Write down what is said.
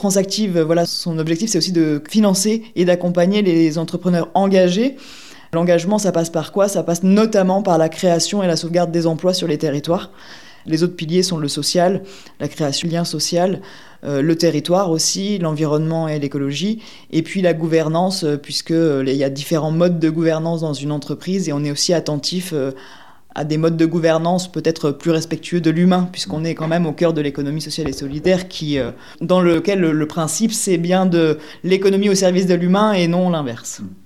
France Active, son objectif, c'est aussi de financer et d'accompagner les entrepreneurs engagés. L'engagement, ça passe par quoi ? Ça passe notamment par la création et la sauvegarde des emplois sur les territoires. Les autres piliers sont le social, la création de liens sociaux, le territoire aussi, l'environnement et l'écologie, et puis la gouvernance, puisqu'il y a différents modes de gouvernance dans une entreprise, et on est aussi attentif à des modes de gouvernance peut-être plus respectueux de l'humain, puisqu'on est quand même au cœur de l'économie sociale et solidaire, dans lequel le principe, c'est bien de l'économie au service de l'humain et non l'inverse.